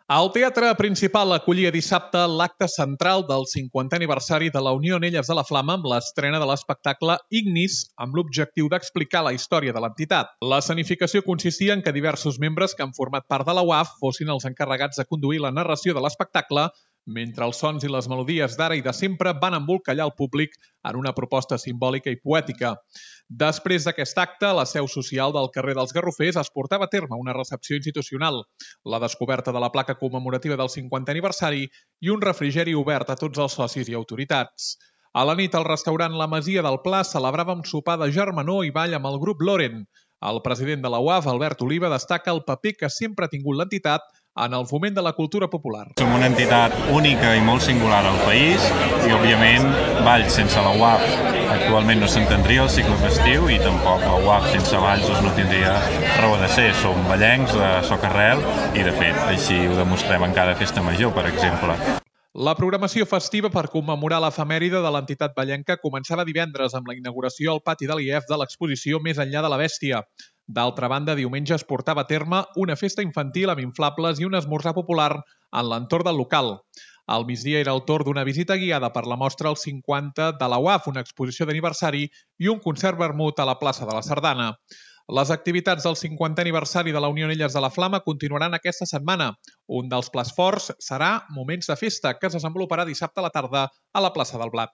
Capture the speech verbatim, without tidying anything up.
El Teatre Principal acollia dissabte l'acte central del cinquantè aniversari de la Unió Anelles de la Flama amb l'estrena de l'espectacle Ignis, amb l'objectiu d'explicar la història de l'entitat. L'escenificació consistia en que diversos membres que han format part de la U A F fossin els encarregats de conduir la narració de l'espectacle, mentre els sons i les melodies d'ara i de sempre van embolcallar el públic en una proposta simbòlica i poètica. Després d'aquest acte, a la seu social del carrer dels Garrofers es portava a terme una recepció institucional, la descoberta de la placa commemorativa del cinquantè aniversari i un refrigeri obert a tots els socis i autoritats. A la nit, al restaurant La Masia del Pla celebrava un sopar de germanor i ball amb el grup Loren. El president de la U A F, Albert Oliva, destaca el paper que sempre ha tingut l'entitat en el foment de la cultura popular. Som una entitat única i molt singular al país i, òbviament, Valls sense la U A F actualment no s'entendria el cicle festiu i tampoc la U A F sense Valls no tindria raó de ser. Som vallencs de soca-rel i, de fet, així ho demostrem en cada festa major, per exemple. La programació festiva per commemorar l'efemèride de l'entitat vallenca començava divendres amb la inauguració al pati de l'I E F de l'exposició Més enllà de la bèstia. D'altra banda, diumenge es portava a terme una festa infantil amb inflables i un esmorzar popular en l'entorn del local. Al migdia era el torn d'una visita guiada per la mostra als cinquanta de la U A F, una exposició d'aniversari i un concert vermut a la plaça de la Sardana. Les activitats del cinquantè aniversari de la Unió Anelles de la Flama continuaran aquesta setmana. Un dels plats forts serà Moments de Festa, que es desenvoluparà dissabte a la tarda a la plaça del Blat.